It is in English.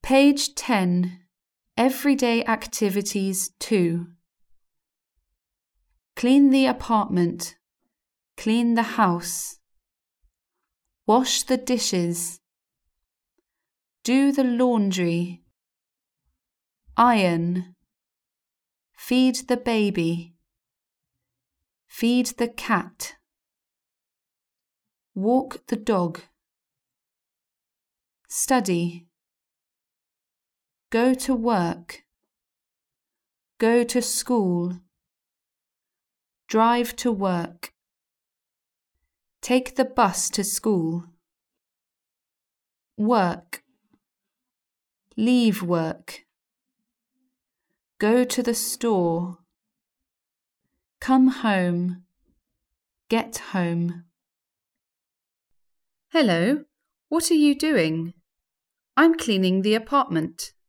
Page 10. Everyday Activities 2. Clean the apartment. Clean the house. Wash the dishes. Do the laundry. Iron. Feed the baby. Feed the cat. Walk the dog. Study. Go to work. Go to school. Drive to work. Take the bus to school. Work. Leave work. Go to the store. Come home. Get home. Hello, what are you doing? I'm cleaning the apartment.